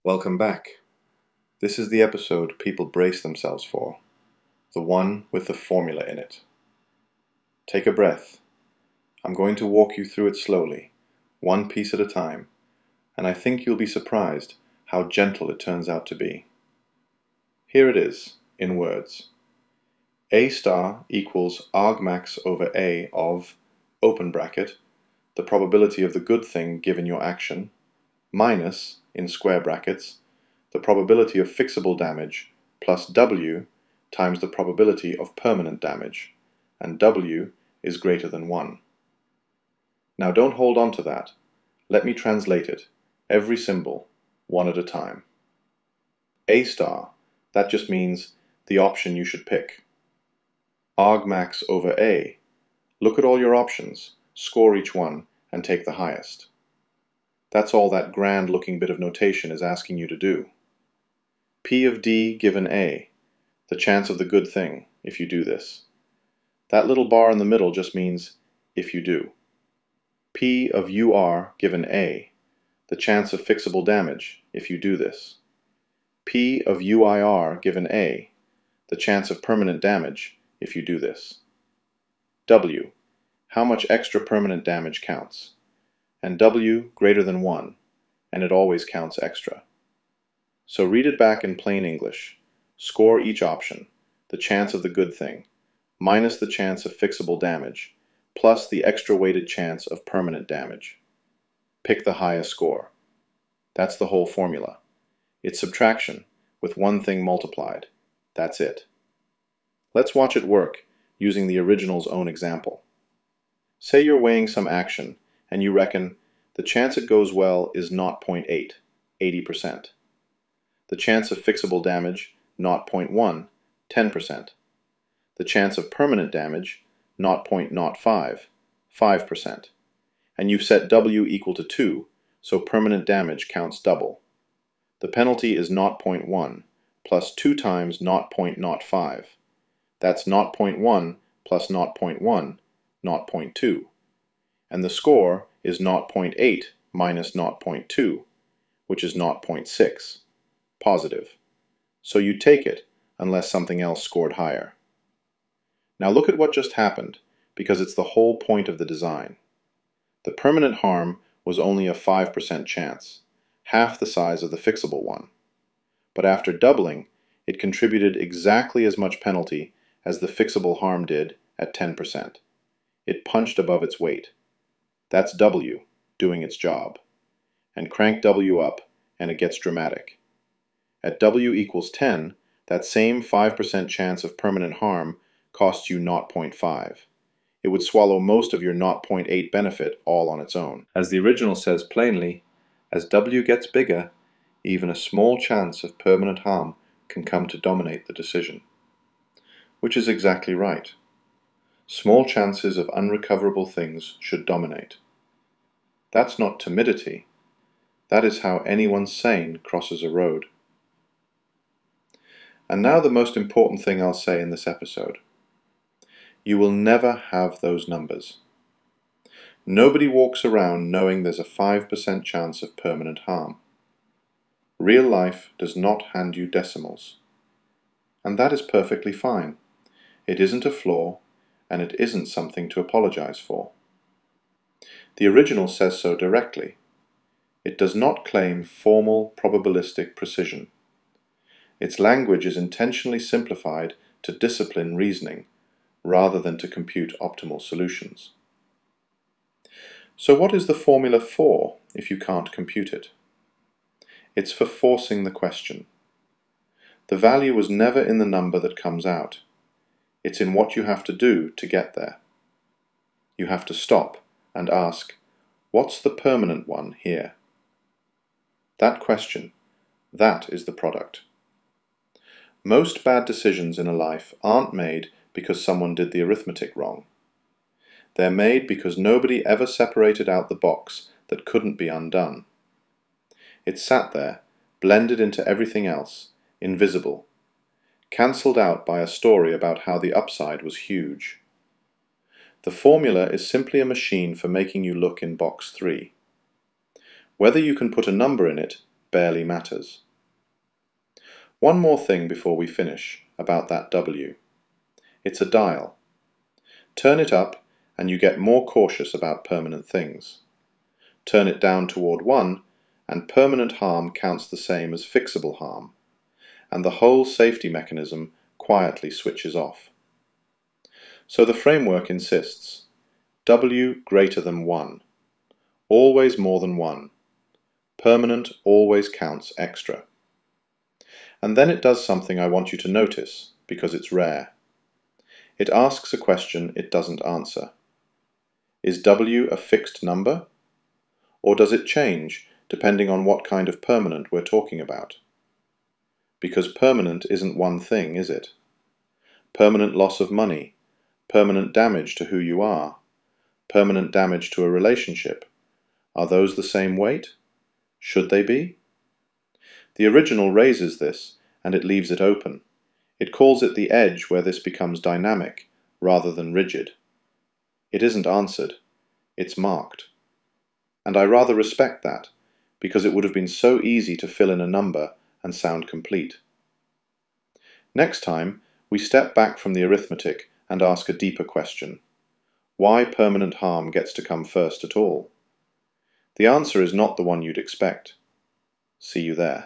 Welcome back. This is the episode people brace themselves for, the one with the formula in it. Take a breath. I'm going to walk you through it slowly, one piece at a time, and I think you'll be surprised how gentle it turns out to be. Here it is, in words. A star equals argmax over A of, open bracket, the probability of the good thing given your action, minus, in square brackets, the probability of fixable damage, plus W times the probability of permanent damage, and W is greater than 1. Now don't hold on to that. Let me translate it, every symbol, one at a time. A star, that just means the option you should pick. Argmax over A, look at all your options, score each one, and take the highest. That's all that grand-looking bit of notation is asking you to do. P of D given A, the chance of the good thing, if you do this. That little bar in the middle just means, if you do. P of UR given A, the chance of fixable damage, if you do this. P of UIR given A, the chance of permanent damage, if you do this. W, how much extra permanent damage counts. And W greater than 1, and it always counts extra. So read it back in plain English. Score each option, the chance of the good thing, minus the chance of fixable damage, plus the extra weighted chance of permanent damage. Pick the highest score. That's the whole formula. It's subtraction, with one thing multiplied. That's it. Let's watch it work, using the original's own example. Say you're weighing some action, and you reckon the chance it goes well is 0.8, 80%. The chance of fixable damage, 0.1, 10%. The chance of permanent damage, 0.05, 5%. And you've set W equal to 2, so permanent damage counts double. The penalty is 0.1, plus 2 times 0.05. That's 0.1 plus 0.1, 0.2. And the score is 0.8 minus 0.2, which is 0.6, positive. So you take it unless something else scored higher. Now look at what just happened, because it's the whole point of the design. The permanent harm was only a 5% chance, half the size of the fixable one. But after doubling, it contributed exactly as much penalty as the fixable harm did at 10%. It punched above its weight. That's W doing its job. And crank W up, and it gets dramatic. At W equals 10, that same 5% chance of permanent harm costs you 0.5. It would swallow most of your 0.8 benefit all on its own. As the original says plainly, as W gets bigger, even a small chance of permanent harm can come to dominate the decision. Which is exactly right. Small chances of unrecoverable things should dominate. That's not timidity. That is how anyone sane crosses a road. And now the most important thing I'll say in this episode. You will never have those numbers. Nobody walks around knowing there's a 5% chance of permanent harm. Real life does not hand you decimals. And that is perfectly fine. It isn't a flaw, and it isn't something to apologize for. The original says so directly. It does not claim formal probabilistic precision. Its language is intentionally simplified to discipline reasoning, rather than to compute optimal solutions. So what is the formula for if you can't compute it? It's for forcing the question. The value was never in the number that comes out. It's in what you have to do to get there. You have to stop and ask, what's the permanent one here? That question, that is the product. Most bad decisions in a life aren't made because someone did the arithmetic wrong. They're made because nobody ever separated out the box that couldn't be undone. It sat there, blended into everything else, invisible, cancelled out by a story about how the upside was huge. The formula is simply a machine for making you look in box 3. Whether you can put a number in it barely matters. One more thing before we finish about that W. It's a dial. Turn it up and you get more cautious about permanent things. Turn it down toward 1 and permanent harm counts the same as fixable harm, and the whole safety mechanism quietly switches off. So the framework insists, W greater than 1, always more than 1, permanent always counts extra. And then it does something I want you to notice, because it's rare. It asks a question it doesn't answer. Is W a fixed number? Or does it change depending on what kind of permanent we're talking about? Because permanent isn't one thing, is it? Permanent loss of money, permanent damage to who you are, permanent damage to a relationship. Are those the same weight? Should they be? The original raises this, and it leaves it open. It calls it the edge where this becomes dynamic, rather than rigid. It isn't answered. It's marked. And I rather respect that, because it would have been so easy to fill in a number and sound complete. Next time, we step back from the arithmetic and ask a deeper question. Why permanent harm gets to come first at all? The answer is not the one you'd expect. See you there.